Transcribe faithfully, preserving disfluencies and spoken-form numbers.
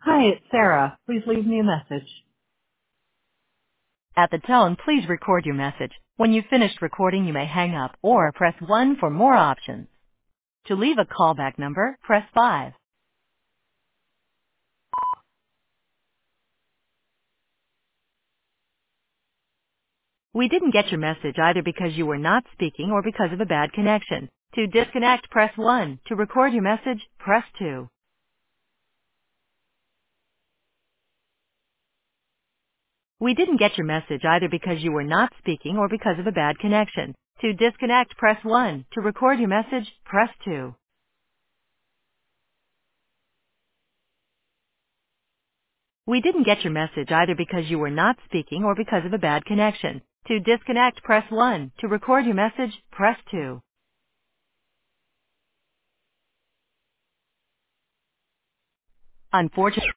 Hi, it's Sarah. Please leave me a message. At the tone, please record your message. When you've finished recording, you may hang up or press one for more options. To leave a callback number, press five. We didn't get your message either because you were not speaking or because of a bad connection. To disconnect, press one. To record your message, press two. We didn't get your message either because you were not speaking or because of a bad connection. To disconnect, press one. To record your message, press two. We didn't get your message either because you were not speaking or because of a bad connection. To disconnect, press one. To record your message, press two. Unfortunately,